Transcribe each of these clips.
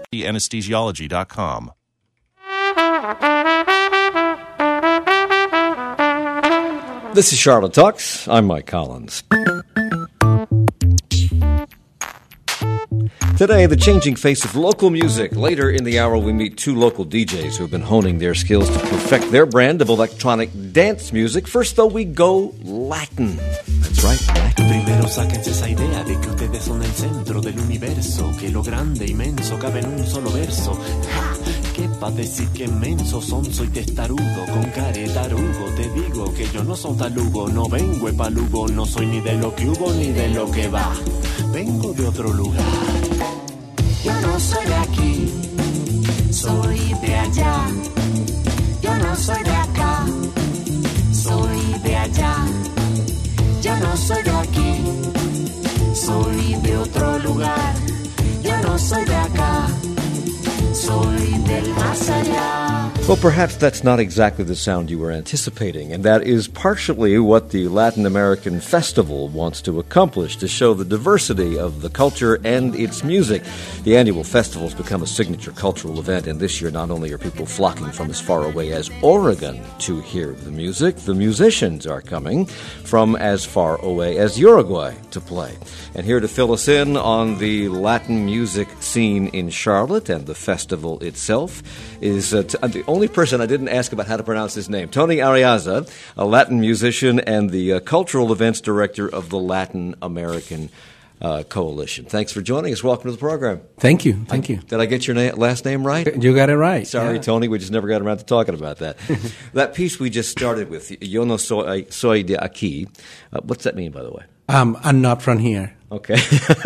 Anesthesiology.com. This is Charlotte Talks. I'm Mike Collins. Today, the changing face of local music. Later in the hour, we meet two local DJs who have been honing their skills to perfect their brand of electronic dance music. First, though, we go Latin. That's right, Latin. Primero sáquense esa idea de que ustedes son el centro del universo, que lo grande, inmenso, cabe en un solo verso. ¡Ja! ¿Qué pa' decir que inmenso son? Soy testarudo, con caretarugo. Te digo que yo no soy talugo, no vengo pa' Lugo, no soy ni de lo que hubo ni de lo que va. Vengo de otro lugar. Yo no soy de aquí, soy de allá. Yo no soy de acá, soy de allá. Yo no soy de aquí, soy de otro lugar. Yo no soy de acá, soy del más allá. Well, perhaps that's not exactly the sound you were anticipating, and that is partially what the Latin American Festival wants to accomplish, to show the diversity of the culture and its music. The annual festival has become a signature cultural event, and this year not only are people flocking from as far away as Oregon to hear the music, the musicians are coming from as far away as Uruguay to play. And here to fill us in on the Latin music scene in Charlotte and the festival itself is the only person I didn't ask about how to pronounce his name, Tony Arriaza, a Latin musician and the cultural events director of the Latin American Coalition. Thanks for joining us. Welcome to the program. Thank you. Thank you. Did I get your last name right? You got it right. Sorry, yeah. Tony, we just never got around to talking about that. That piece we just started with, Yo no soy de aquí, what's that mean, by the way? I'm not from here. Okay.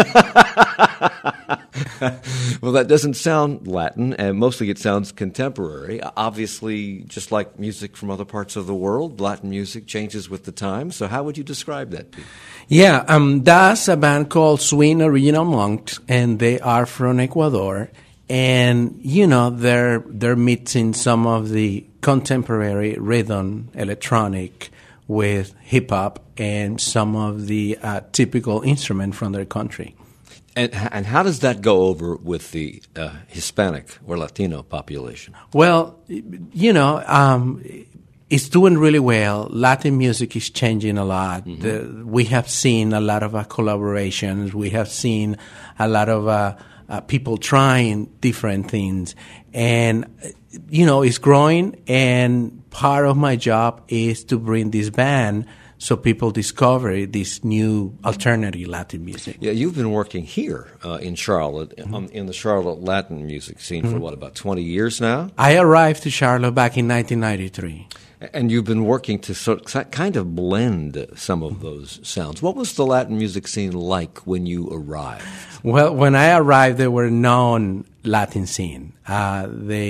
Well, that doesn't sound Latin, and mostly it sounds contemporary. Obviously, just like music from other parts of the world, Latin music changes with the times. So how would you describe that, Pete? Yeah, that's a band called Swing Original Monks, and they are from Ecuador. And, you know, they're mixing some of the contemporary rhythm, electronic, with hip-hop and some of the typical instrument from their country. And how does that go over with the Hispanic or Latino population? Well, you know, it's doing really well. Latin music is changing a lot. Mm-hmm. We have seen a lot of collaborations. We have seen a lot of people trying different things. And, you know, it's growing, and part of my job is to bring this band so people discover this new alternative Latin music. Yeah, you've been working here in Charlotte, in the Charlotte Latin music scene for, what, about 20 years now? I arrived to Charlotte back in 1993. And you've been working to kind of blend some of those sounds. What was the Latin music scene like when you arrived? Well, when I arrived, there were no Latin scene. I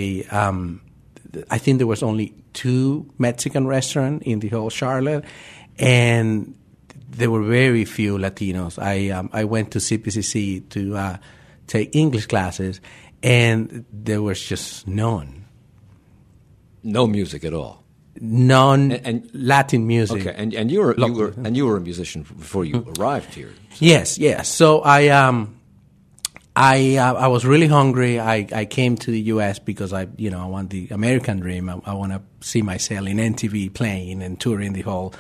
think there was only 2 Mexican restaurants in the whole Charlotte, and there were very few Latinos. I went to CPCC to take English classes, and there was just none. No music at all. And Latin music. Okay, and you were a musician before you arrived here. So. Yes. So I was really hungry. I came to the U.S. because I want the American dream. I want to see myself in MTV playing and touring the whole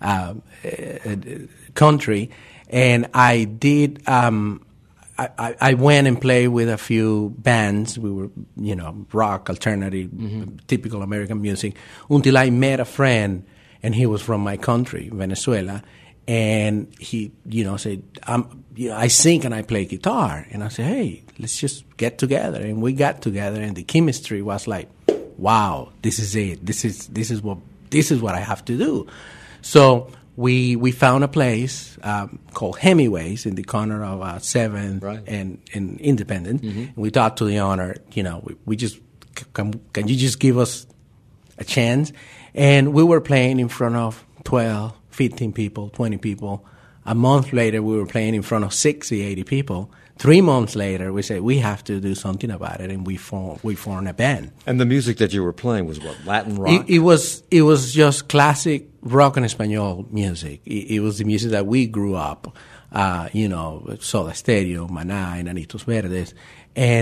country. And I did. I went and played with a few bands. We were, rock, alternative, typical American music, until I met a friend, and he was from my country, Venezuela. And he, said, I sing and I play guitar. And I said, hey, let's just get together. And we got together, and the chemistry was like, wow, this is it. This is what I have to do. So we found a place called Hemingway's in the corner of 7th and Independent. Mm-hmm. And we talked to the owner, we just, can you just give us a chance? And we were playing in front of 12, 15 people, 20 people. A month later, we were playing in front of 60, 80 people. 3 months later, we said, we have to do something about it, and we formed a band. And the music that you were playing was what, Latin rock? It was just classic rock en español music. It was the music that we grew up, Soda Stereo, Maná, Enanitos Verdes. And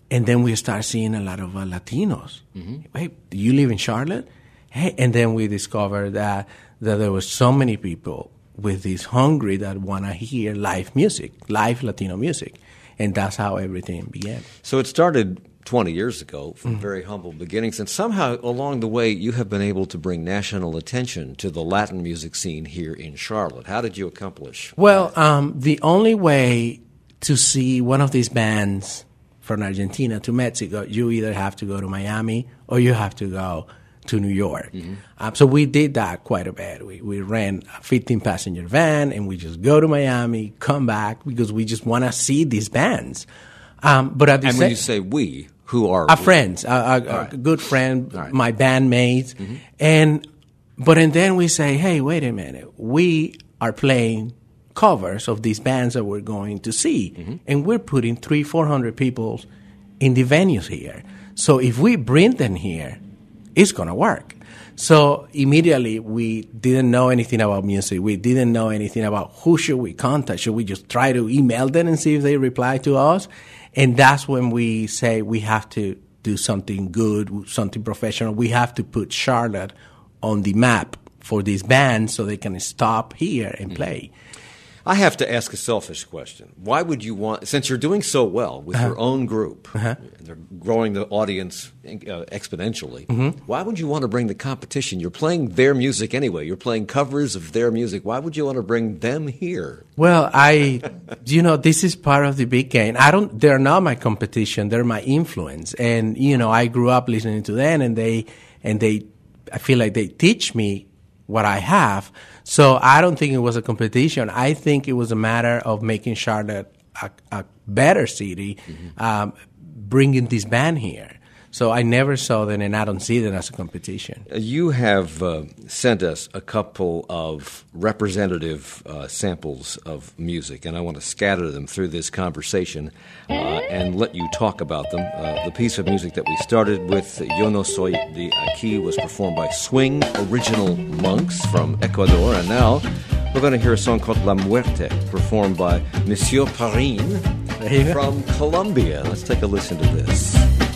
And then we start seeing a lot of Latinos. Hey, do you live in Charlotte? Hey, and then we discovered that there were so many people with this hungry that want to hear live music, live Latino music. And that's how everything began. So it started 20 years ago from very humble beginnings, and somehow along the way you have been able to bring national attention to the Latin music scene here in Charlotte. How did you accomplish? Well, the only way to see one of these bands from Argentina to Mexico, you either have to go to Miami or you have to go to New York. So we did that quite a bit. We ran a 15-passenger van, and we just go to Miami, come back, because we just want to see these bands. But at the And when you say we, who are our we? friends, a good friend, All right. my bandmates, and then we say, hey, wait a minute, we are playing covers of these bands that we're going to see, and we're putting 300-400 people in the venues here. So if we bring them here, it's gonna work. So immediately we didn't know anything about music. We didn't know anything about who should we contact. Should we just try to email them and see if they reply to us? And that's when we say we have to do something good, something professional. We have to put Charlotte on the map for these bands so they can stop here and play. I have to ask a selfish question. Why would you want, since you're doing so well with your own group, they're growing the audience exponentially, why would you want to bring the competition? You're playing their music anyway. You're playing covers of their music. Why would you want to bring them here? Well, this is part of the big game. They're not my competition. They're my influence. And, I grew up listening to them, and I feel like they teach me what I have. So I don't think it was a competition. I think it was a matter of making Charlotte a better city, bringing this band here. So I never saw them, and I don't see them as a competition. You have sent us a couple of representative samples of music, and I want to scatter them through this conversation and let you talk about them. The piece of music that we started with, Yo No Soy de Aquí, was performed by Swing Original Monks from Ecuador, and now we're going to hear a song called La Muerte, performed by Monsieur Parin from Colombia. Let's take a listen to this.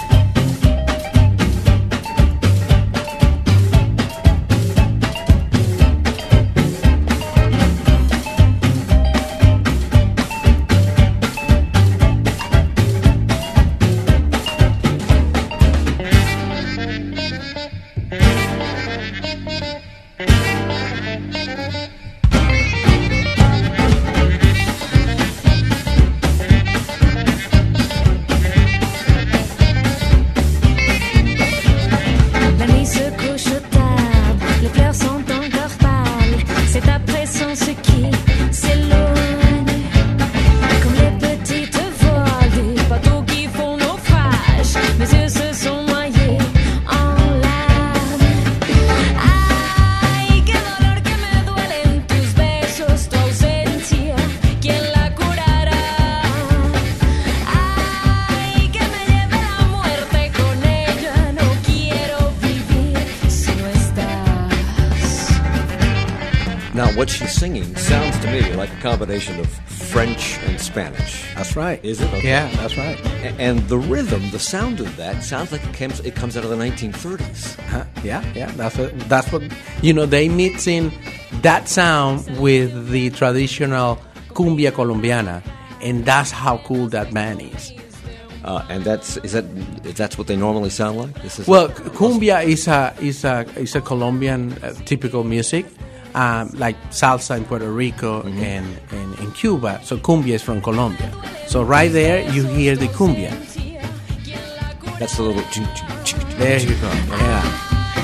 What she's singing sounds to me like a combination of French and Spanish. That's right. Is it? Okay. Yeah, that's right. And the rhythm, the sound of that sounds like it comes out of the 1930s. Yeah. That's what they mixing that sound with the traditional cumbia colombiana, and that's how cool that band is. And that's what they normally sound like. Cumbia is a Colombian typical music. Like salsa in Puerto Rico and in Cuba. So cumbia is from Colombia. So right there, you hear the cumbia. That's a little... There you go. Yeah.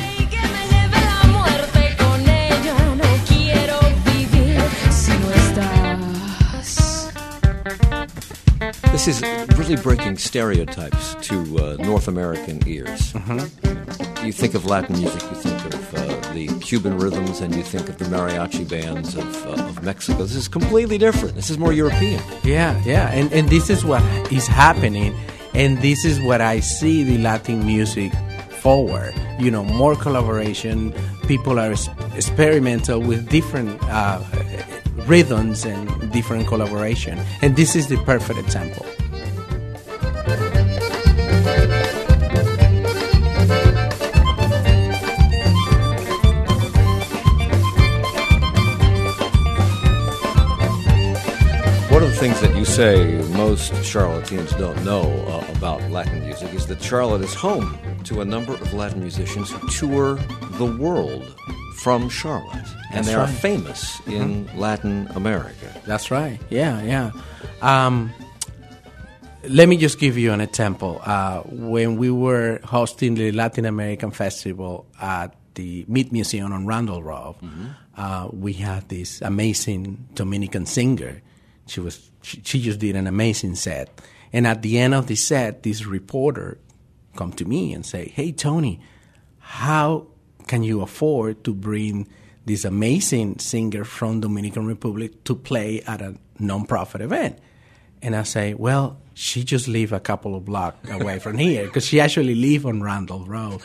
This is really breaking stereotypes to North American ears. You think of Latin music, you think of the Cuban rhythms, and you think of the mariachi bands of Mexico. This is completely different. This is more European. Yeah. And this is what is happening, and this is what I see the Latin music forward. More collaboration. People are experimental with different rhythms and different collaboration. And this is the perfect example. say most Charlotteans don't know about Latin music is that Charlotte is home to a number of Latin musicians who tour the world from Charlotte. And they are famous in Latin America. That's right. Yeah. Let me just give you an example. When we were hosting the Latin American Festival at the Meat Museum on Randall Road, we had this amazing Dominican singer. She just did an amazing set. And at the end of the set, this reporter come to me and say, "Hey, Tony, how can you afford to bring this amazing singer from Dominican Republic to play at a nonprofit event?" And I say, "Well, she just live a couple of blocks away from here because she actually live on Randall Road."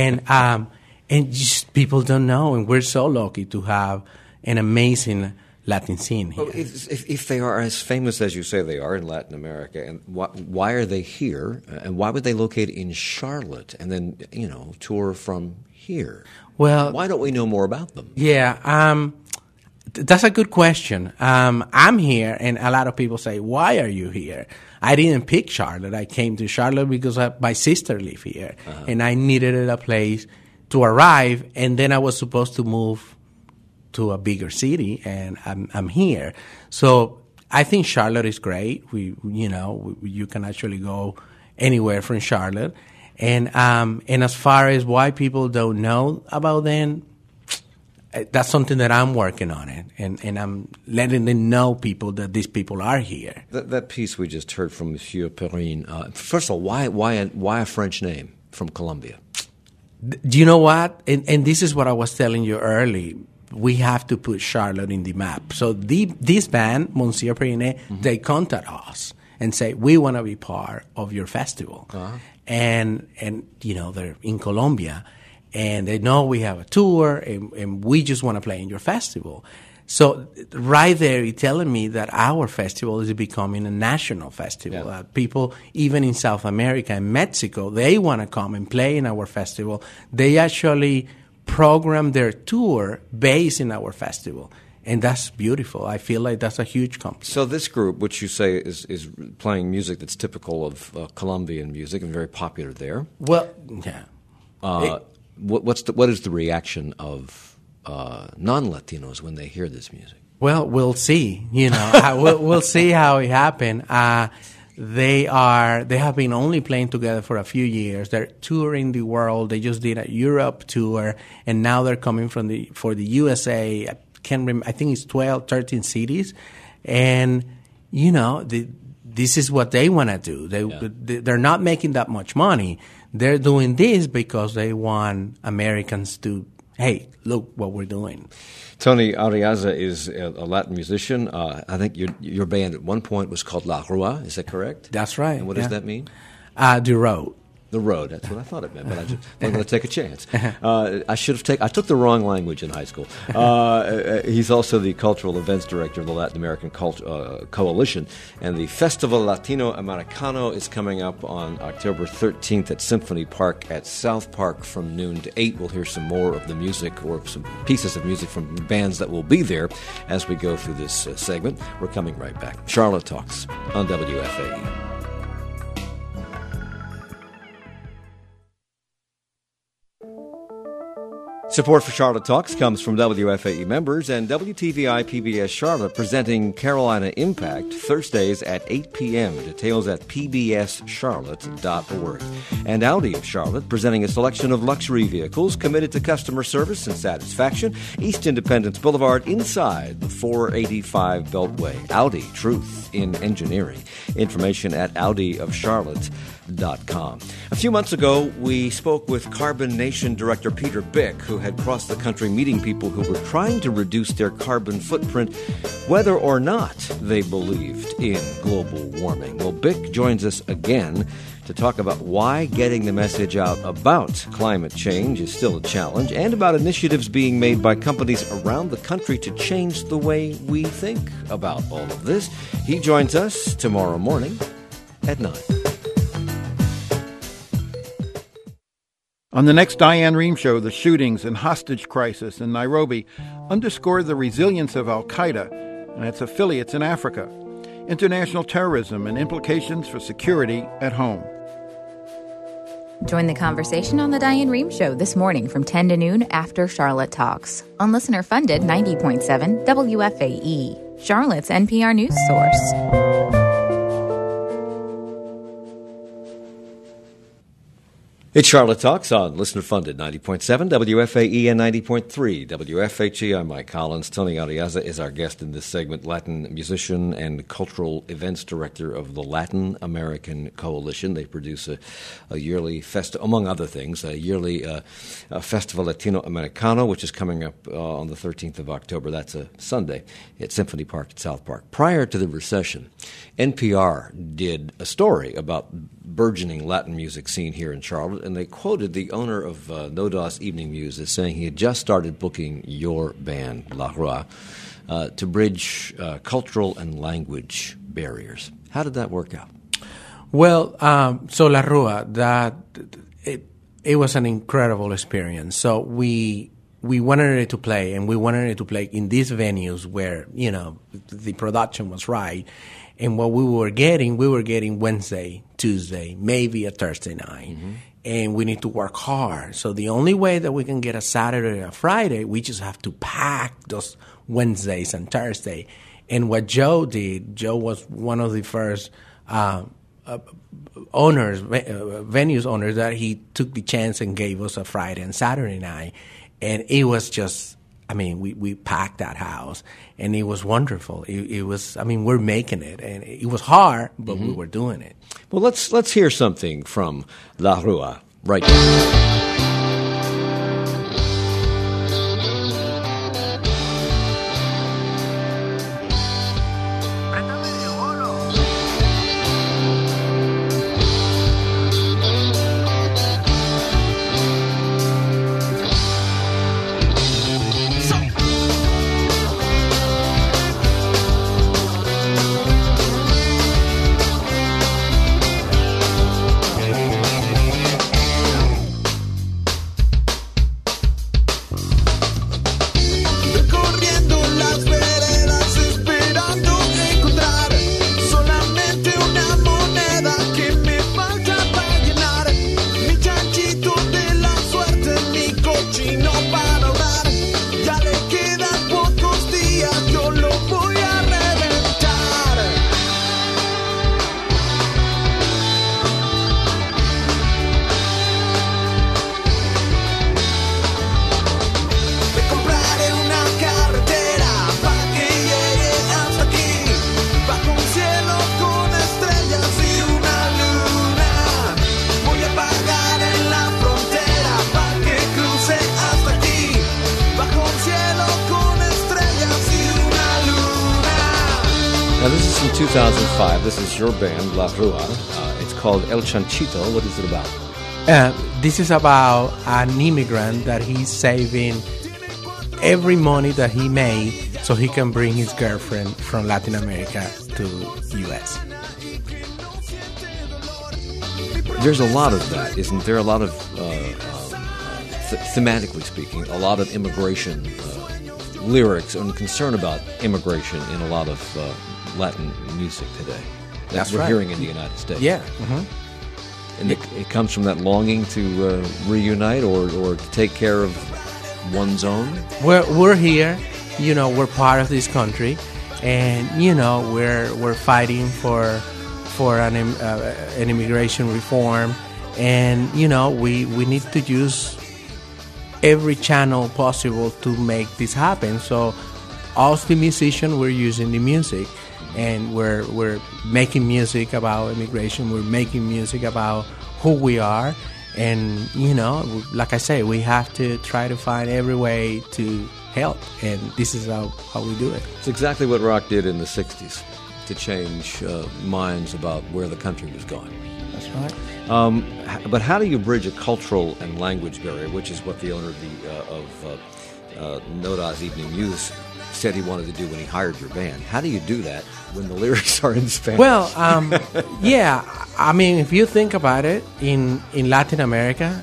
And just people don't know, and we're so lucky to have an amazing Latin scene here. Well, if they are as famous as you say they are in Latin America, and why are they here, and why would they locate in Charlotte and then tour from here? Well, why don't we know more about them? Yeah, that's a good question. I'm here, and a lot of people say, "Why are you here?" I didn't pick Charlotte. I came to Charlotte because my sister lives here, and I needed a place to arrive, and then I was supposed to move to a bigger city, and I'm here. So I think Charlotte is great. You can actually go anywhere from Charlotte, and as far as why people don't know about them, that's something that I'm working on it, and I'm letting them know that these people are here. That piece we just heard from Monsieur Perrine. First of all, why a French name from Colombia? Do you know what? And this is what I was telling you early. We have to put Charlotte in the map. So this band, Monsieur Perrine, they contact us and say, "We want to be part of your festival." And they're in Colombia, and they know we have a tour, and we just want to play in your festival. So right there, you're telling me that our festival is becoming a national festival. Yeah. People, even in South America and Mexico, they want to come and play in our festival. They actually program their tour based in our festival. And that's beautiful. I feel like that's a huge compliment. So this group, which you say is playing music that's typical of Colombian music and very popular there. Well, yeah. What is the reaction of non-Latinos when they hear this music? Well, we'll see. We'll see how it happened. They have been only playing together for a few years. They're touring the world. They just did a Europe tour, and now they're coming for the USA. I think it's 12, 13 cities, and this is what they want to do. They're not making that much money. They're doing this because they want Americans to, hey, look what we're doing. Tony Arriaza is a Latin musician. I think your band at one point was called La Rua. Is that correct? That's right. And what does that mean? The road. The road. That's what I thought it meant, but I'm going to take a chance. I took the wrong language in high school. He's also the cultural events director of the Latin American Coalition, and the Festival Latino Americano is coming up on October 13th at Symphony Park at South Park from noon to 8. We'll hear some more of the music, or some pieces of music from bands that will be there as we go through this segment. We're coming right back. Charlotte Talks on WFAE. Support for Charlotte Talks comes from WFAE members and WTVI PBS Charlotte, presenting Carolina Impact Thursdays at 8 p.m. Details at pbscharlotte.org. And Audi of Charlotte, presenting a selection of luxury vehicles committed to customer service and satisfaction. East Independence Boulevard, inside the 485 Beltway. Audi, truth in engineering. Information at AudiofCharlotte.com. A few months ago, we spoke with Carbon Nation Director Peter Bick, who had crossed the country meeting people who were trying to reduce their carbon footprint, whether or not they believed in global warming. Well, Bick joins us again to talk about why getting the message out about climate change is still a challenge, and about initiatives being made by companies around the country to change the way we think about all of this. He joins us tomorrow morning at 9. On the next Diane Rehm Show, the shootings and hostage crisis in Nairobi underscore the resilience of al-Qaeda and its affiliates in Africa. international terrorism and implications for security at home. Join the conversation on The Diane Rehm Show this morning from 10 to noon after Charlotte Talks on listener-funded 90.7 WFAE, Charlotte's NPR news source. It's Charlotte Talks on listener-funded 90.7 WFAE and 90.3 WFHE. I'm Mike Collins. Tony Ariaza is our guest in this segment, Latin musician and cultural events director of the Latin American Coalition. They produce a yearly festival, among other things, a yearly Festival Latino Americano, which is coming up on the 13th of October. That's a Sunday at Symphony Park at South Park. Prior to the recession, NPR did a story about burgeoning Latin music scene here in Charlotte, and they quoted the owner of No Das Evening Muse as saying he had just started booking your band, La Rua, to bridge cultural and language barriers. How did that work out? Well, so La Rua, it was an incredible experience. So we wanted it to play, and we wanted it to play in these venues where, you know, the production was right. And what we were getting Wednesday, Tuesday, maybe a Thursday night. Mm-hmm. And we need to work hard. So the only way that we can get a Saturday or a Friday, we just have to pack those Wednesdays and Thursday. And what Joe did, Joe was one of the first venues owners that he took the chance and gave us a Friday and Saturday night. And it was just, I mean, we packed that house, and it was wonderful. It was, I mean, we're making it, and it was hard, but we were doing it. Well, let's hear something from La Rua right now. Now, this is from 2005. This is your band, La Rua. It's called El Chanchito. What is it about? This is about an immigrant that he's saving every money that he made so he can bring his girlfriend from Latin America to U.S. There's a lot of that, isn't there? A lot of, thematically speaking, a lot of immigration lyrics and concern about immigration in a lot of Latin music today. That's we're right. hearing in the United States. Yeah. And it comes from that longing to reunite or to take care of one's own? We're here, you know, we're part of this country, and, you know, we're fighting for an immigration reform, and, you know, we need to use every channel possible to make this happen. So us, the musicians, we're using the music, and we're making music about immigration. We're making music about who we are, and, you know, like I say, we have to try to find every way to help, and this is how we do it. It's exactly what rock did in the 60s to change minds about where the country was going. That's right. But how do you bridge a cultural and language barrier, which is what the owner of No Das Evening Muse said he wanted to do when he hired your band? How do you do that when the lyrics are in Spanish? Well, yeah, I mean, if you think about it, in Latin America,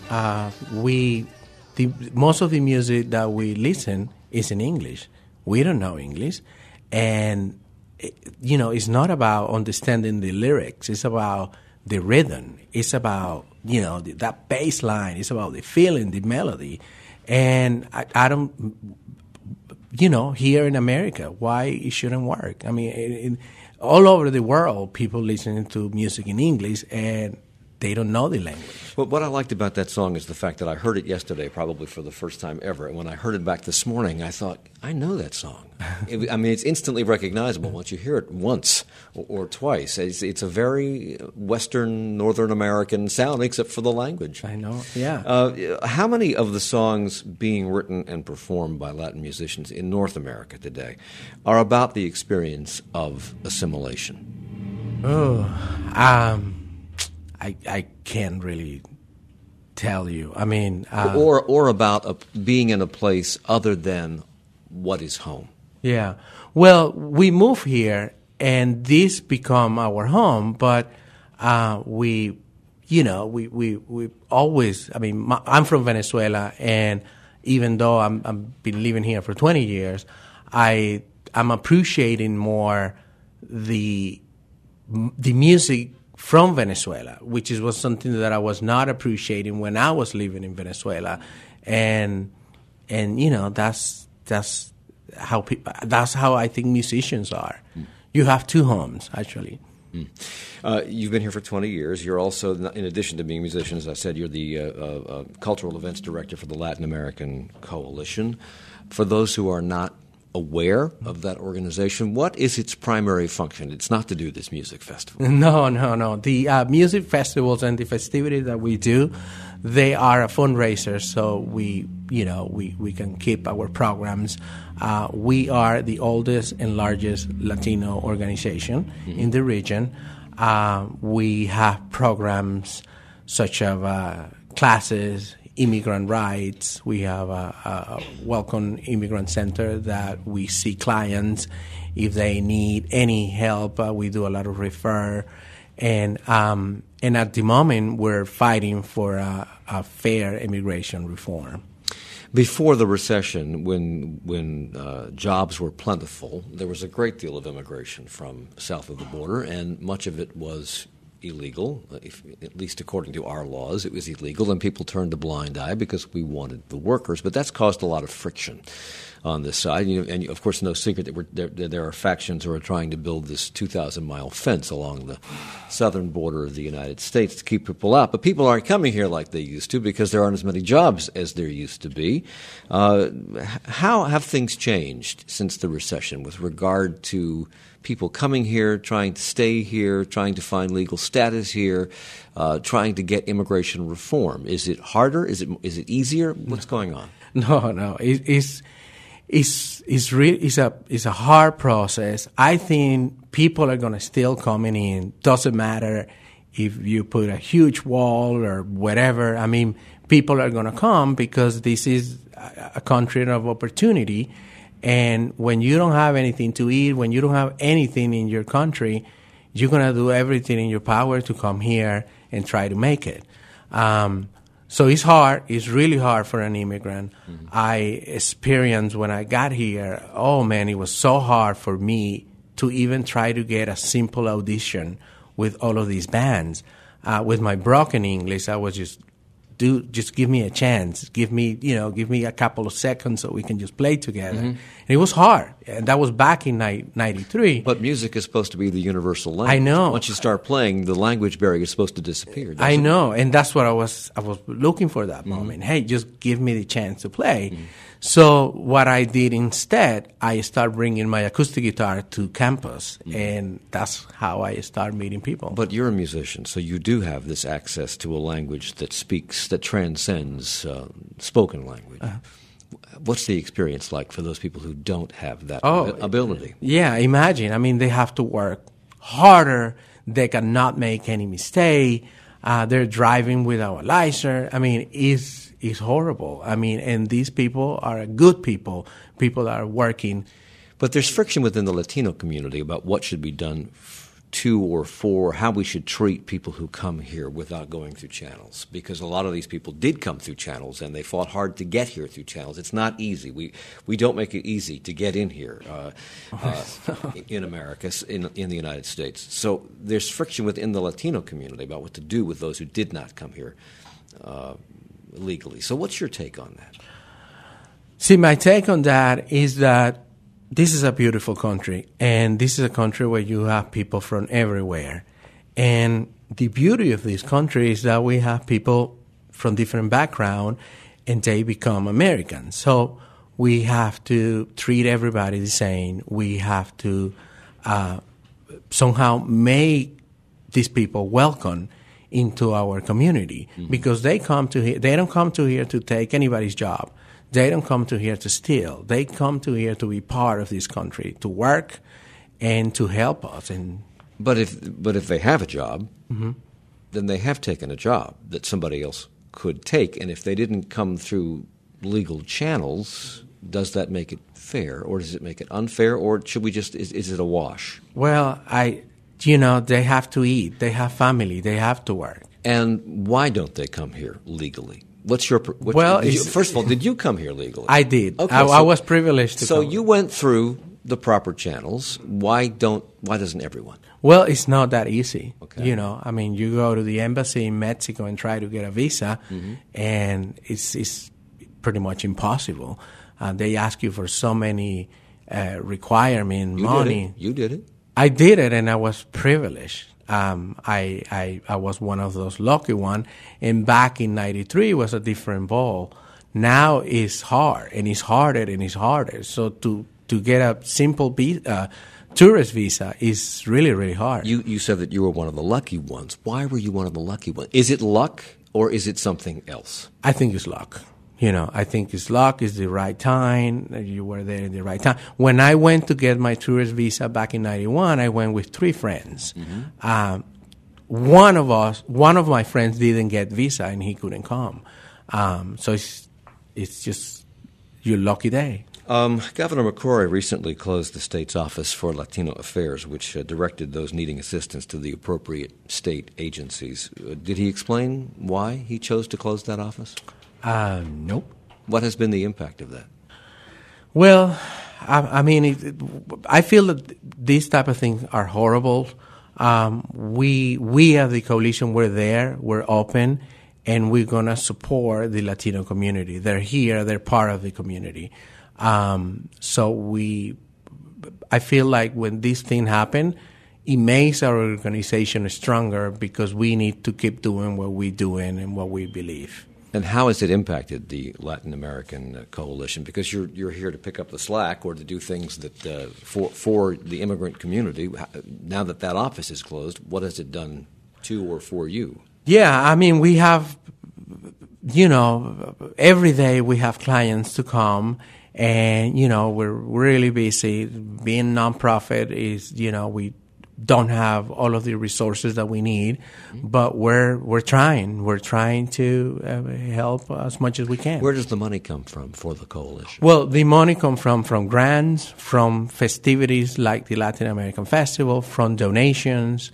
most of the music that we listen is in English. We don't know English, and it's not about understanding the lyrics. It's about the rhythm. It's about, that bass line. It's about the feeling, the melody. And I don't, here in America, why it shouldn't work? I mean, all over the world, people listening to music in English, and they don't know the language. Well, what I liked about that song is the fact that I heard it yesterday, probably for the first time ever. And when I heard it back this morning, I thought, I know that song. It's instantly recognizable once you hear it once or twice. It's a very Western, Northern American sound, except for the language. I know, yeah. How many of the songs being written and performed by Latin musicians in North America today are about the experience of assimilation? I can't really tell you. I mean, or about being in a place other than what is home. Yeah. Well, we move here, and this become our home. But we always. I mean, I'm from Venezuela, and even though I've been living here for 20 years, I'm appreciating more the music from Venezuela, which was something that I was not appreciating when I was living in Venezuela, and that's how I think musicians are. You have two homes, actually. You've been here for 20 years. You're also, in addition to being a musician, as I said, you're the cultural events director for the Latin American Coalition. For those who are not aware of that organization, what is its primary function? It's not to do this music festival. No. The music festivals and the festivities that we do, they are a fundraiser, so we can keep our programs. We are the oldest and largest Latino organization in the region. We have programs such as classes, immigrant rights. We have a welcome immigrant center that we see clients if they need any help. We do a lot of refer, and at the moment we're fighting for a fair immigration reform. Before the recession, when jobs were plentiful, there was a great deal of immigration from south of the border, and much of it was illegal. At least according to our laws, it was illegal, and people turned a blind eye because we wanted the workers. But that's caused a lot of friction on this side. And of course, no secret that there are factions who are trying to build this 2,000-mile fence along the southern border of the United States to keep people out. But people aren't coming here like they used to because there aren't as many jobs as there used to be. How have things changed since the recession with regard to people coming here, trying to stay here, trying to find legal status here, trying to get immigration reform? Is it harder? Is it easier? What's going on? No. It's a hard process. I think people are going to still coming in. Doesn't matter if you put a huge wall or whatever. I mean, people are going to come because this is a country of opportunity. And when you don't have anything to eat, when you don't have anything in your country, you're going to do everything in your power to come here and try to make it. So it's hard. It's really hard for an immigrant. Mm-hmm. I experienced when I got here, it was so hard for me to even try to get a simple audition with all of these bands. With my broken English, I was just give me a chance. Give me a couple of seconds so we can just play together. Mm-hmm. And it was hard. And that was back in 93. But music is supposed to be the universal language. I know. Once you start playing, the language barrier is supposed to disappear. I know. And that's what I was looking for that moment. Hey, just give me the chance to play. Mm-hmm. So what I did instead, I started bringing my acoustic guitar to campus, and that's how I started meeting people. But you're a musician, so you do have this access to a language that transcends spoken language. What's the experience like for those people who don't have that ability? Yeah, imagine. I mean, they have to work harder. They cannot make any mistake. They're driving without a license. I mean, it's horrible. I mean, and these people are good people that are working. But there's friction within the Latino community about what should be done 2 or 4 how we should treat people who come here without going through channels, because a lot of these people did come through channels and they fought hard to get here through channels. It's not easy. We don't make it easy to get in here in America, in the United States. So there's friction within the Latino community about what to do with those who did not come here legally. So what's your take on that? See, my take on that is that this is a beautiful country, and this is a country where you have people from everywhere. And the beauty of this country is that we have people from different backgrounds, and they become Americans. So we have to treat everybody the same. We have to somehow make these people welcome into our community, because they come to here. They don't come to here to take anybody's job. They don't come to here to steal. They come to here to be part of this country, to work and to help us. But if they have a job, then they have taken a job that somebody else could take. And if they didn't come through legal channels, does that make it fair, or does it make it unfair, or should we just is it a wash? Well, they have to eat. They have family. They have to work. And why don't they come here legally? First of all, did you come here legally? I did. Okay, I was privileged to come. So you went through the proper channels. Why doesn't everyone? Well, it's not that easy. Okay. You go to the embassy in Mexico and try to get a visa, and it's pretty much impossible. They ask you for so many requirements, money. You did it. I did it, and I was privileged. I was one of those lucky ones. And back in '93 was a different ball. Now it's hard, and it's harder, and it's harder. So to get a simple tourist visa is really, really hard. You said that you were one of the lucky ones. Why were you one of the lucky ones? Is it luck, or is it something else? I think it's luck. I think it's luck. It's the right time. You were there in the right time. When I went to get my tourist visa back in '91, I went with 3 friends. One of my friends didn't get visa, and he couldn't come. So it's just your lucky day. Governor McCrory recently closed the state's Office for Latino Affairs, which directed those needing assistance to the appropriate state agencies. Did he explain why he chose to close that office? Nope. What has been the impact of that? Well, I feel that these type of things are horrible. We as the coalition, we're there, we're open, and we're going to support the Latino community. They're here, they're part of the community. So I feel like when this thing happen, it makes our organization stronger, because we need to keep doing what we're doing and what we believe. And how has it impacted the Latin American coalition? Because you're here to pick up the slack or to do things that for the immigrant community. Now that office is closed, what has it done to or for you? Yeah, we have, every day we have clients to come, and we're really busy. Being nonprofit is, we don't have all of the resources that we need, but we're trying. We're trying to help as much as we can. Where does the money come from for the coalition? Well, the money comes from grants, from festivities like the Latin American Festival, from donations.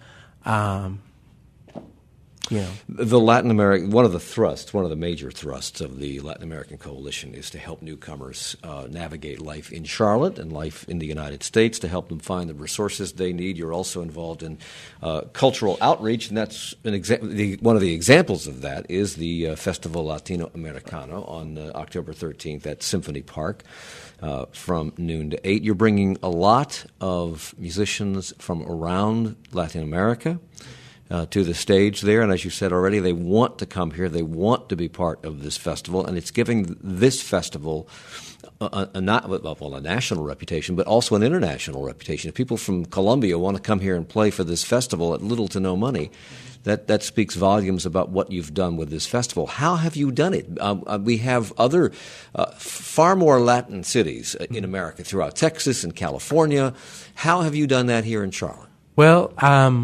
The Latin American, one of the major thrusts of the Latin American Coalition is to help newcomers navigate life in Charlotte and life in the United States, to help them find the resources they need. You're also involved in cultural outreach, and that's one of the examples of that is the Festival Latino Americano on October 13th at Symphony Park from noon to 8. You're bringing a lot of musicians from around Latin America to the stage there, and as you said already, they want to come here. They want to be part of this festival, and it's giving this festival a national reputation, but also an international reputation. If people from Colombia want to come here and play for this festival at little to no money, that speaks volumes about what you've done with this festival. How have you done it? We have other far more Latin cities in America, throughout Texas and California. How have you done that here in Charlotte? Well,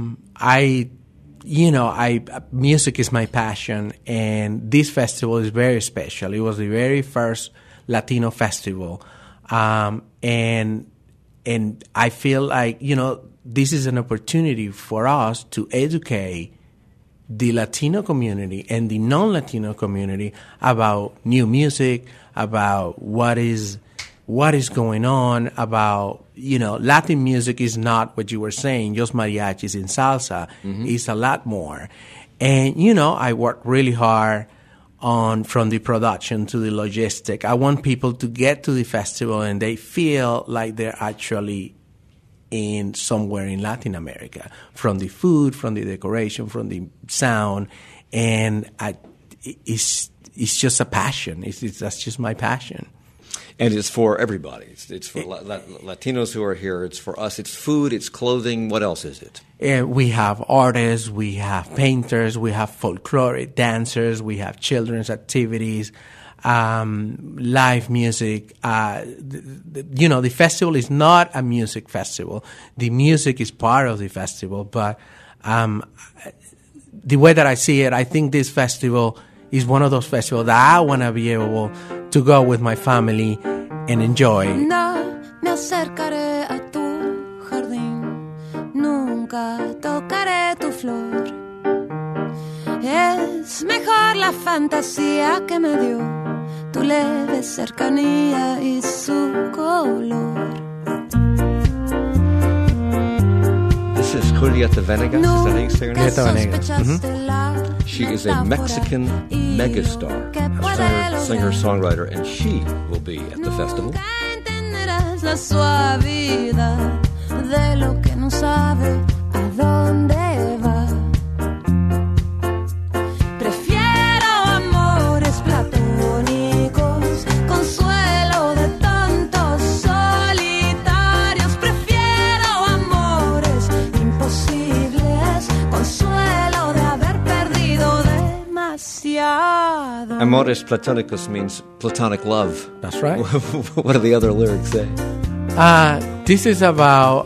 music is my passion, and this festival is very special. It was the very first Latino festival, and I feel like this is an opportunity for us to educate the Latino community and the non-Latino community about new music, about what is going on, about, Latin music is not what you were saying, just mariachis and salsa. It's a lot more. And, I work really hard from the production to the logistic. I want people to get to the festival and they feel like they're actually in somewhere in Latin America, from the food, from the decoration, from the sound, and it's just a passion. That's just my passion. And it's for everybody. It's for Latinos who are here. It's for us. It's food. It's clothing. What else is it? We have artists. We have painters. We have folkloric dancers. We have children's activities. Live music. The festival is not a music festival. The music is part of the festival, but the way that I see it, I think this festival is one of those festivals that I want to be able to go with my family and enjoy. No me acercaré a tu jardín, nunca tocaré tu flor. Es mejor la fantasía que me dio tu leve cercanía y su color. This is Julieta Venegas. Is that how you say her name? Julieta Venegas. She is a Mexican megastar, a singer-songwriter, and she will be at the festival. Entenderás la suavidad de lo que no sabe a dónde va. Prefiero amores platónicos, consuelo de tontos solitarios. Prefiero amores imposibles, consuelo de haber perdido demasiado. Amores platónicos means platonic love. That's right. What do the other lyrics say? This is about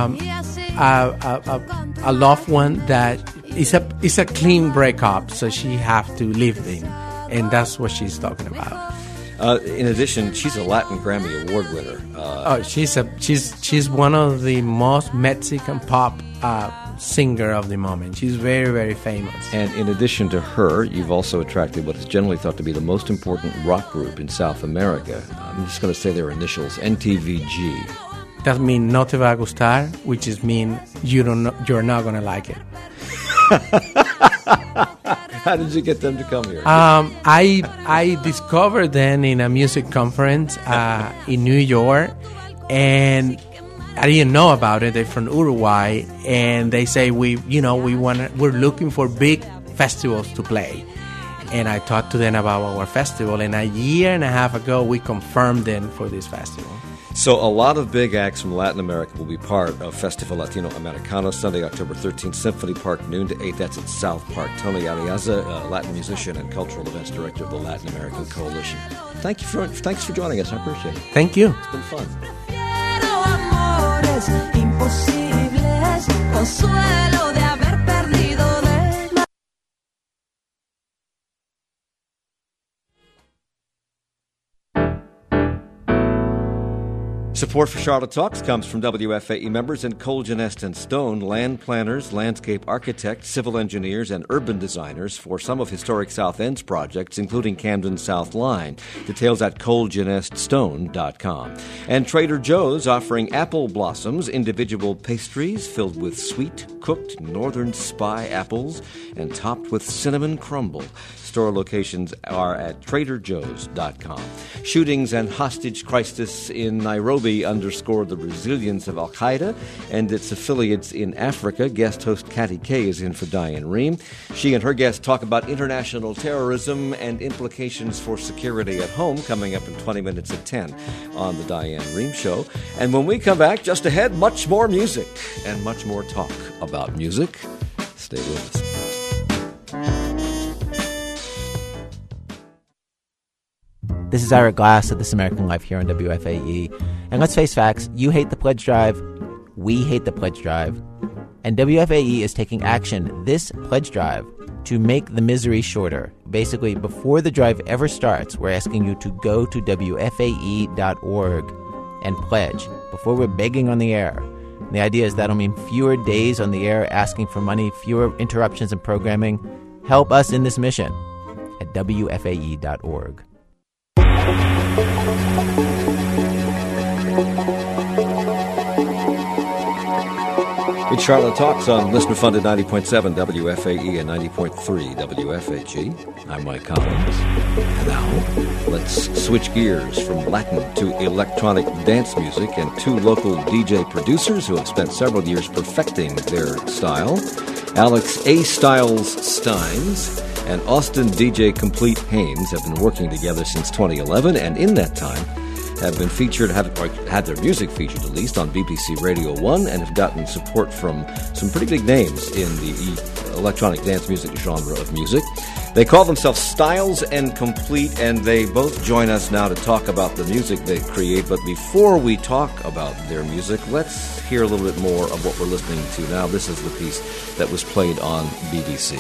a loved one that is a clean breakup, so she have to leave him, and that's what she's talking about. In addition, she's a Latin Grammy Award winner. She's one of the most Mexican pop singer of the moment. She's very, very famous. And in addition to her, you've also attracted what is generally thought to be the most important rock group in South America. I'm just going to say their initials, NTVG. That means no te va a gustar, which is mean you're not going to like it. How did you get them to come here? I discovered them in a music conference in New York, and I didn't know about it. They're from Uruguay, and they say we're looking for big festivals to play. And I talked to them about our festival, and a year and a half ago we confirmed them for this festival. So a lot of big acts from Latin America will be part of Festival Latino Americano, Sunday, October 13th, Symphony Park, noon to 8. That's at South Park. Tony Aliaza, Latin musician and cultural events director of the Latin American Coalition. Thanks for joining us. I appreciate it. Thank you. It's been fun. Imposibles, consuelo de haber perdido de. Support for Charlotte Talks comes from WFAE members in Colgenest and Stone, land planners, landscape architects, civil engineers, and urban designers for some of Historic South End's projects, including Camden South Line. Details at colgeneststone.com. And Trader Joe's offering apple blossoms, individual pastries filled with sweet, cooked northern spy apples and topped with cinnamon crumble. Store locations are at TraderJoes.com. Shootings and hostage crisis in Nairobi underscore the resilience of Al-Qaeda and its affiliates in Africa. Guest host Katty Kay is in for Diane Rehm. She and her guests talk about international terrorism and implications for security at home, coming up in 20 minutes at 10 on the Diane Rehm Show. And when we come back, just ahead, much more music and much more talk about music. Stay with us. This is Ira Glass of This American Life here on WFAE. And let's face facts, you hate the pledge drive, we hate the pledge drive. And WFAE is taking action this pledge drive to make the misery shorter. Basically, before the drive ever starts, we're asking you to go to WFAE.org and pledge before we're begging on the air. And the idea is that'll mean fewer days on the air asking for money, fewer interruptions in programming. Help us in this mission at WFAE.org. It's Charlotte Talks on listener-funded 90.7 WFAE and 90.3 WFHE. I'm Mike Collins. And now, let's switch gears from Latin to electronic dance music and two local DJ producers who have spent several years perfecting their style. Alex A. Styles Steins and Austin DJ Complete Haynes have been working together since 2011, and in that time have been featured, or had their music featured at least, on BBC Radio 1, and have gotten support from some pretty big names in the electronic dance music genre of music. They call themselves Styles and Complete, and they both join us now to talk about the music they create. But before we talk about their music, let's hear a little bit more of what we're listening to now. This is the piece that was played on BBC.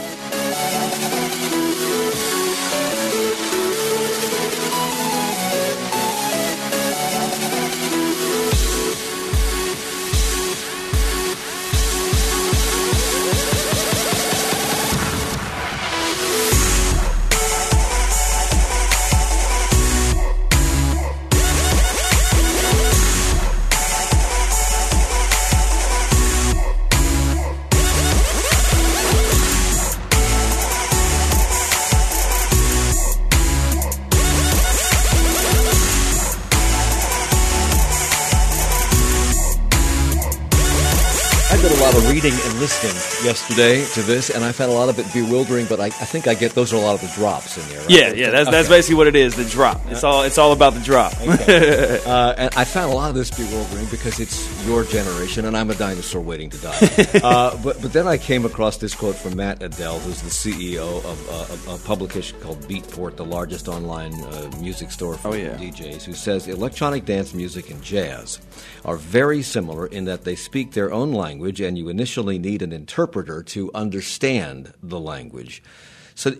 Reading and listening yesterday to this, and I found a lot of it bewildering, but I think I get those are a lot of the drops in there, right? Yeah, that's basically what it is, the drop. It's all about the drop. Okay. And I found a lot of this bewildering because it's your generation, and I'm a dinosaur waiting to die. But then I came across this quote from Matt Adele, who's the CEO of a publication called Beatport, the largest online music store for DJs, who says electronic dance music and jazz are very similar in that they speak their own language, and you initially need an interpreter to understand the language. So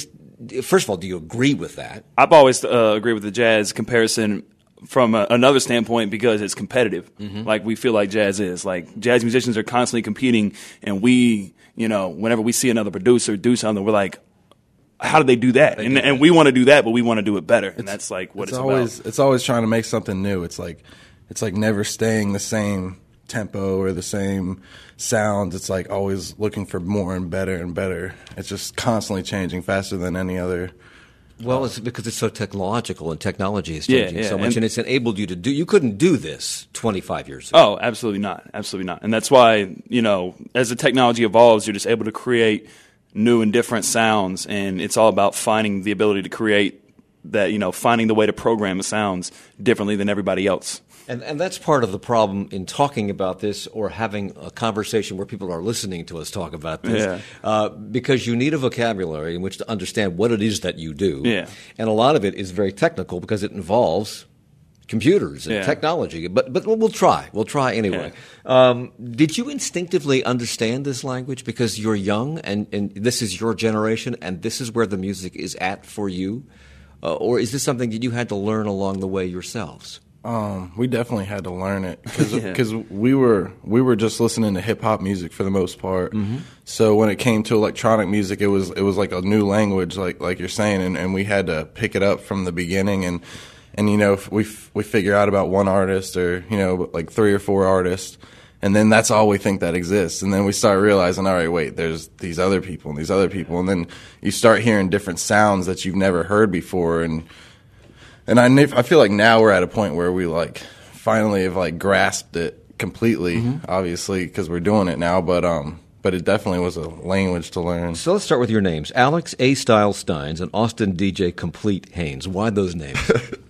first of all, do you agree with that? I've always agreed with the jazz comparison from another standpoint because it's competitive. Mm-hmm. Like we feel like jazz is. Like jazz musicians are constantly competing, and we, whenever we see another producer do something, we're like, how do they do that? And we want to do that, but we want to do it better. And that's like what it's about. It's always trying to make something new. It's like never staying the same tempo or the same sounds. It's like always looking for more and better and better. It's just constantly changing faster than any other. Well, it's because it's so technological, and technology is changing so much, and it's enabled you to do. You couldn't do this 25 years ago. Oh, absolutely not, and that's why as the technology evolves, you're just able to create new and different sounds, and it's all about finding the ability to create that. Finding the way to program the sounds differently than everybody else. And that's part of the problem in talking about this or having a conversation where people are listening to us talk about this. Because you need a vocabulary in which to understand what it is that you do. Yeah. And a lot of it is very technical because it involves computers and technology. But we'll try. We'll try anyway. Yeah. Did you instinctively understand this language because you're young and this is your generation and this is where the music is at for you? Or is this something that you had to learn along the way yourselves? We definitely had to learn it because we were just listening to hip hop music for the most part. Mm-hmm. So when it came to electronic music, it was like a new language, like you're saying, and we had to pick it up from the beginning. And if we figure out about one artist or like 3 or 4 artists, and then that's all we think that exists. And then we start realizing, all right, wait, there's these other people and these other people, and then you start hearing different sounds that you've never heard before. And I feel like now we're at a point where we finally have grasped it completely, obviously, because we're doing it now. But it definitely was a language to learn. So let's start with your names: Alex A. Styles Steins and Austin DJ Complete Haynes. Why those names?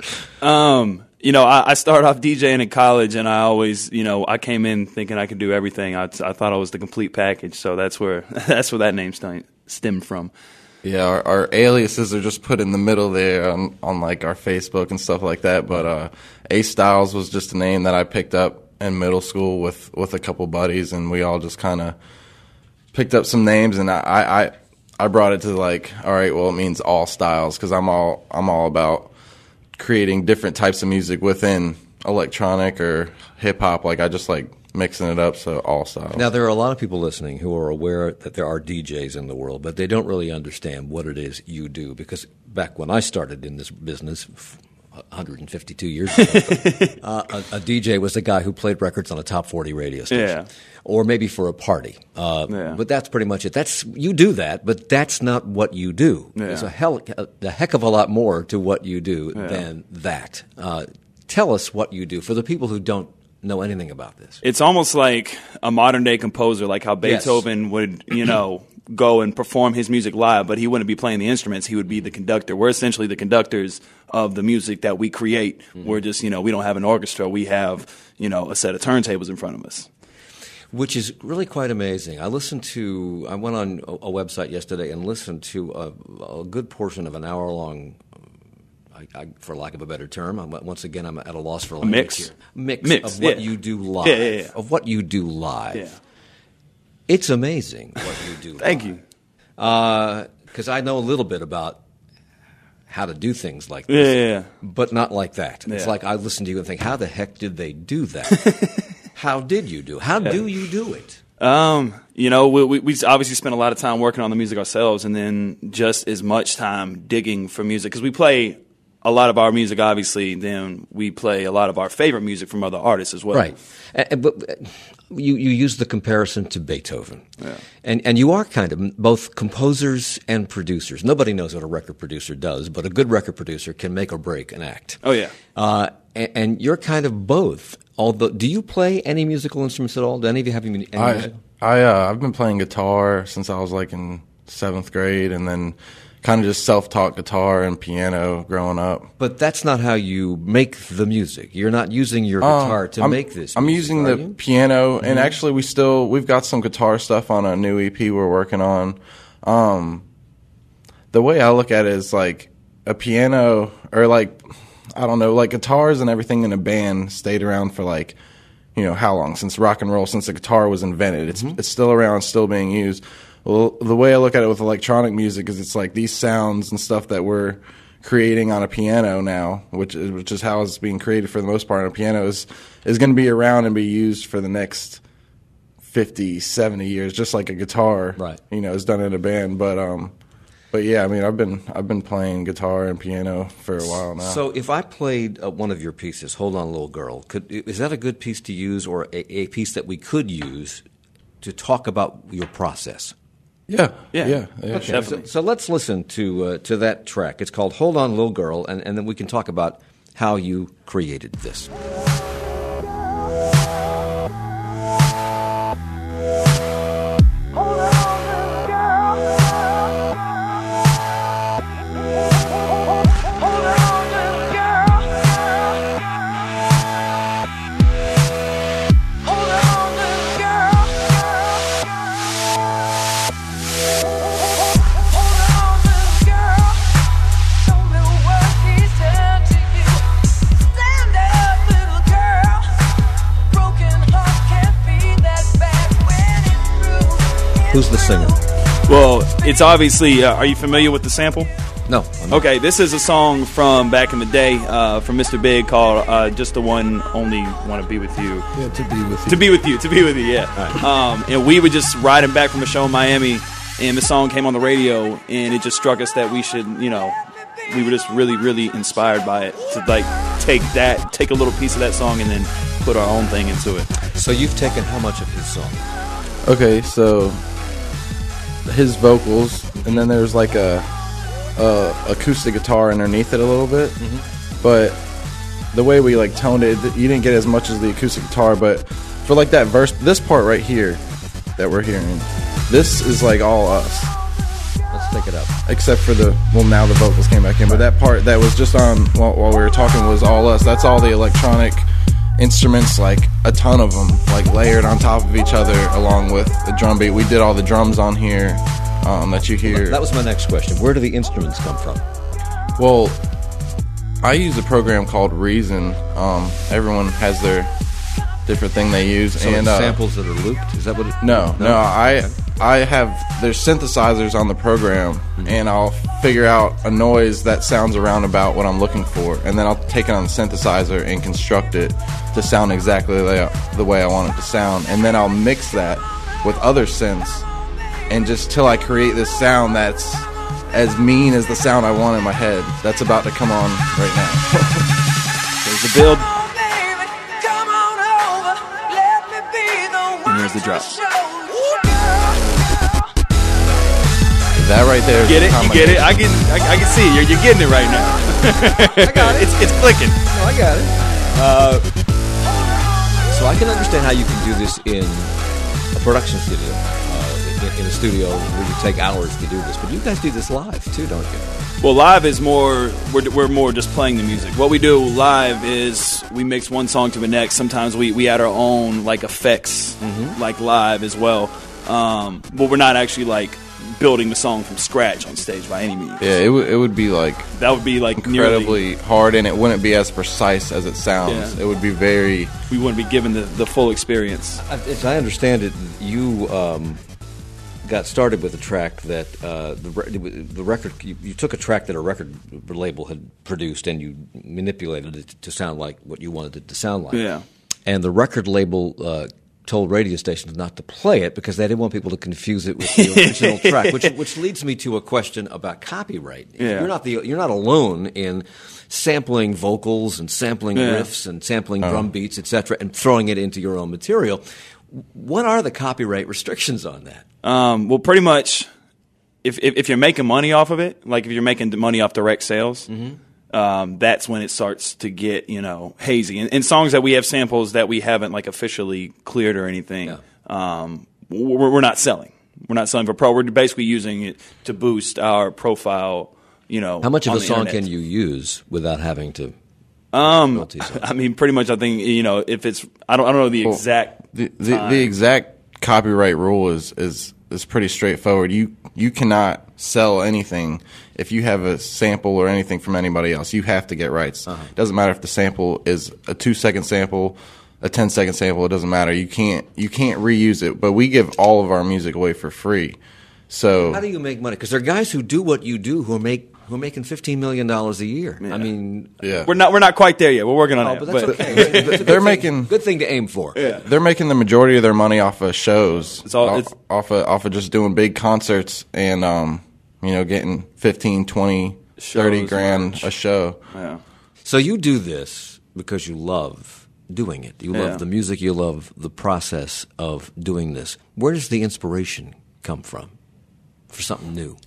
I started off DJing in college, and I always, I came in thinking I could do everything. I thought I was the complete package. So that's where that name stemmed from. Yeah, our aliases are just put in the middle there on our Facebook and stuff like that. But A Styles was just a name that I picked up in middle school with a couple buddies, and we all just kind of picked up some names. And I brought it to all right, well, it means all styles because I'm all about creating different types of music within electronic or hip hop. I just like mixing it up, so all styles. Now, there are a lot of people listening who are aware that there are DJs in the world, but they don't really understand what it is you do. Because back when I started in this business 152 years ago, a DJ was a guy who played records on a top 40 radio station. Yeah. Or maybe for a party. But that's pretty much it. You do that, but that's not what you do. Yeah. There's a heck of a lot more to what you do than that. Tell us what you do for the people who don't know anything about this. It's almost like a modern day composer, like how Beethoven would, go and perform his music live, but he wouldn't be playing the instruments. He would be the conductor. We're essentially the conductors of the music that we create. Mm-hmm. We're just, we don't have an orchestra. We have, a set of turntables in front of us. Which is really quite amazing. I went on a website yesterday and listened to a good portion of an hour-long, for lack of a better term, once again, I'm at a loss for language. Mix of what you do live. Yeah. Of what you do live. Yeah. It's amazing what you do live. Thank you. Because I know a little bit about how to do things like this, but not like that. Yeah. It's like I listen to you and think, how the heck did they do that? How did you do? How do you do it? We obviously spent a lot of time working on the music ourselves, and then just as much time digging for music, because we play a lot of our music, obviously, then we play a lot of our favorite music from other artists as well. Right. But you use the comparison to Beethoven. Yeah. And you are kind of both composers and producers. Nobody knows what a record producer does, but a good record producer can make or break an act. Oh, yeah. And you're kind of both. Although, do you play any musical instruments at all? Do any of you have any music? I've been playing guitar since I was like in 7th grade, and then kind of just self-taught guitar and piano growing up. But that's not how you make the music. You're not using your guitar to make this music, I'm using the piano, and actually we've got some guitar stuff on a new EP we're working on. The way I look at it is like a piano, or like, I don't know, like guitars and everything in a band stayed around for like, how long? Since rock and roll, since the guitar was invented. It's still around, still being used. Well, the way I look at it with electronic music is it's like these sounds and stuff that we're creating on a piano now, which is how it's being created for the most part on a piano, is going to be around and be used for the next 50, 70 years, just like a guitar, right? Is done in a band. But yeah, I mean, I've been playing guitar and piano for a while now. So if I played one of your pieces, "Hold On, Little Girl," is that a good piece to use, or a piece that we could use to talk about your process? Yeah. Okay. Definitely. So let's listen to that track. It's called "Hold On, Little Girl," and then we can talk about how you created this. Who's the singer? Well, it's obviously, are you familiar with the sample? No. Okay, this is a song from back in the day from Mr. Big called Just the One Only Want to Be With You. Yeah, To Be With You. To Be With You, yeah. Right. And we were just riding back from a show in Miami, and the song came on the radio, and it just struck us that we should, we were just really, really inspired by it to, like, take a little piece of that song and then put our own thing into it. So you've taken how much of his song? Okay, so his vocals, and then there's like a acoustic guitar underneath it a little bit. Mm-hmm. But the way we like toned it, you didn't get as much as the acoustic guitar. But for like that verse, this part right here that we're hearing, this is like all us. Let's take it up. Except for now the vocals came back in. But that part that was just on while we were talking was all us. That's all the electronic instruments, like a ton of them, like layered on top of each other along with the drum beat. We did all the drums on here that you hear. That was my next question. Where do the instruments come from? Well, I use a program called Reason. Everyone has their different thing they use. So and samples that are looped? Is that what it is? No. there's synthesizers on the program, and I'll figure out a noise that sounds around about what I'm looking for, and then I'll take it on the synthesizer and construct it to sound exactly the way I want it to sound, and then I'll mix that with other synths, and just till I create this sound that's as mean as the sound I want in my head. That's about to come on right now. There's the build. And here's the drop. That right there. Get it? You get it? I can see it. You're getting it right now. I got it. It's clicking. No, I got it. So I can understand how you can do this in a production studio, in a studio where you take hours to do this. But you guys do this live too, don't you? Well, live is more. We're more just playing the music. What we do live is we mix one song to the next. Sometimes we add our own like effects, like live as well. But we're not actually like building the song from scratch on stage by any means. Yeah, it would be like that would be like incredibly hard, and it wouldn't be as precise as it sounds. Yeah. It would be very. We wouldn't be given the full experience. As I understand it, you got started with a track that the record. You took a track that a record label had produced, and you manipulated it to sound like what you wanted it to sound like. Yeah, and the record label told radio stations not to play it because they didn't want people to confuse it with the original track, which leads me to a question about copyright. Yeah. You're not alone in sampling vocals and sampling riffs and sampling drum beats, etc., and throwing it into your own material. What are the copyright restrictions on that? Well, pretty much, if you're making money off of it, like if you're making money off direct sales. That's when it starts to get, hazy. And songs that we have samples that we haven't like officially cleared or anything, we're not selling. We're not selling for pro. We're basically using it to boost our profile. How much of on a the song internet. can you use without having to? I mean, pretty much. I think if it's, I don't know the exact. The exact copyright rule is pretty straightforward. You cannot sell anything if you have a sample or anything from anybody else. You have to get rights. It doesn't matter if the sample is a 2-second sample, a 10-second sample. It doesn't matter. You can't reuse it. But we give all of our music away for free. So how do you make money? Because there are guys who do what you do who are making $15 million a year. Yeah. I mean, we're not quite there yet. We're working on it. But that's okay. They're making good thing to aim for. Yeah. They're making the majority of their money off of shows. Off of just doing big concerts and getting 15, 20, 30 grand a show. Yeah. So you do this because you love doing it. You love the music. You love the process of doing this. Where does the inspiration come from for something new?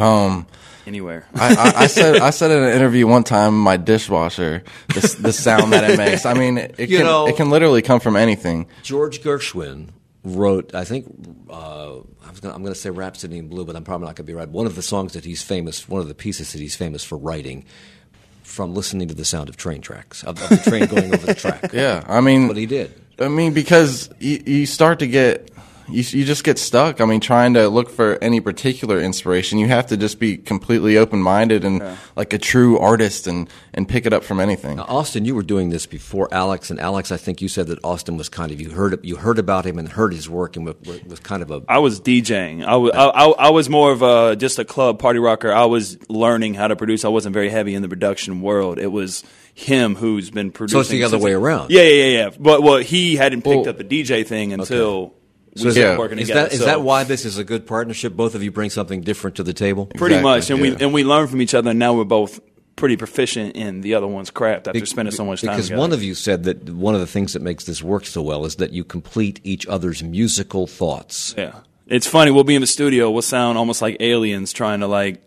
Anywhere. I said in an interview one time, my dishwasher, the sound that it makes. I mean, it can literally come from anything. George Gershwin wrote, I think, I'm going to say Rhapsody in Blue, but I'm probably not going to be right. One of the songs that he's famous, one of the pieces that he's famous for writing, from listening to the sound of train tracks, of the train going over the track. Yeah, I mean, that's what he did. I mean, because you start to get. You just get stuck. I mean, trying to look for any particular inspiration, you have to just be completely open-minded and like a true artist and pick it up from anything. Now, Austin, you were doing this before Alex, and Alex, I think you said that Austin was kind of you heard about him and heard his work and was kind of a. I was DJing. I was more of just a club party rocker. I was learning how to produce. I wasn't very heavy in the production world. It was him who's been producing. So it's the other way around. Yeah. But he hadn't picked up the DJ thing until. Okay. So working together. Is that why this is a good partnership? Both of you bring something different to the table? Pretty much. And we learn from each other, and now we're both pretty proficient in the other one's craft after spending so much time because together. One of you said that one of the things that makes this work so well is that you complete each other's musical thoughts. Yeah. It's funny. We'll be in the studio. We'll sound almost like aliens trying to like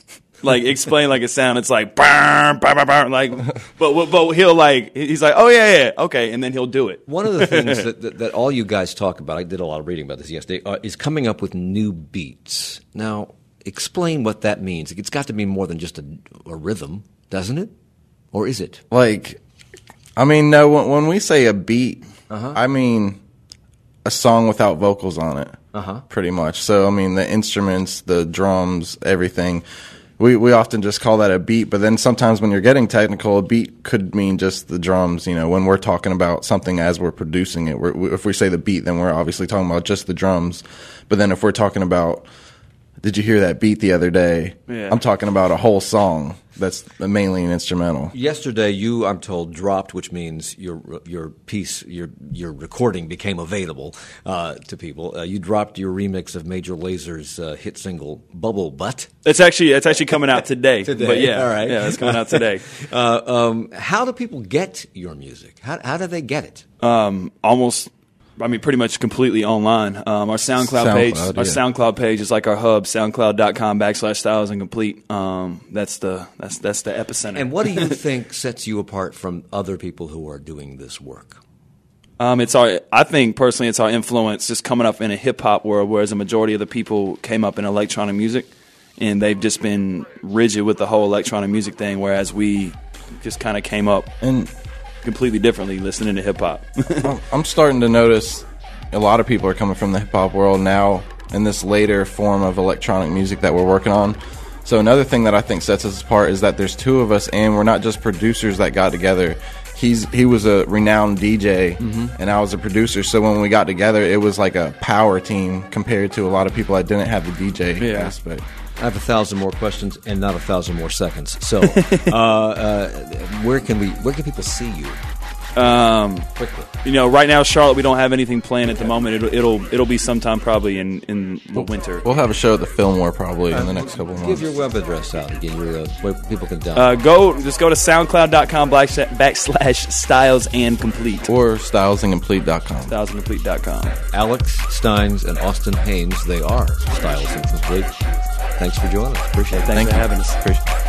explain like a sound. It's like burr, burr, burr, burr, like, but he'll he's like, oh yeah, okay, and then he'll do it. One of the things that all you guys talk about, I did a lot of reading about this yesterday, is coming up with new beats. Now, explain what that means. It's got to be more than just a rhythm, doesn't it? Or is it? No. When we say a beat, I mean a song without vocals on it. Pretty much. So I mean the instruments, the drums, everything. we often just call that a beat, but then sometimes when you're getting technical, a beat could mean just the drums. You know, when we're talking about something as we're producing it, if we say the beat, then we're obviously talking about just the drums. But then if we're talking about, did you hear that beat the other day? Yeah. I'm talking about a whole song that's mainly an instrumental. Yesterday, you, I'm told, dropped, which means your piece, your recording became available to people. You dropped your remix of Major Laser's hit single "Bubble Butt." It's actually coming out today. Today, But yeah, all right. Yeah, it's coming out today. How do people get your music? How do they get it? Pretty much completely online. Our SoundCloud page, yeah. our SoundCloud page is like our hub, soundcloud.com/StylesAndComplete. That's the epicenter. And what do you think sets you apart from other people who are doing this work? I think personally it's our influence just coming up in a hip hop world, whereas a majority of the people came up in electronic music, and they've just been rigid with the whole electronic music thing, whereas we just kind of came up And completely differently listening to hip hop. I'm starting to notice a lot of people are coming from the hip hop world now in this later form of electronic music that we're working on. So another thing that I think sets us apart is that there's two of us, and we're not just producers that got together. He was a renowned DJ, and I was a producer. So when we got together, it was like a power team compared to a lot of people that didn't have the DJ aspect. I have 1,000 more questions and not 1,000 more seconds. So, where can people see you? Quickly. You know, right now, Charlotte, we don't have anything planned at the moment. It'll be sometime probably in the winter. We'll have a show at the Fillmore probably in the next couple of months. Give your web address out again, where people can download. Go to SoundCloud.com/StylesAndComplete Or StylesAndComplete.com. StylesAndComplete.com. Alex Steins and Austin Haynes, they are Styles and Complete. Thanks for joining us. Appreciate it. Thanks for having us. Appreciate it.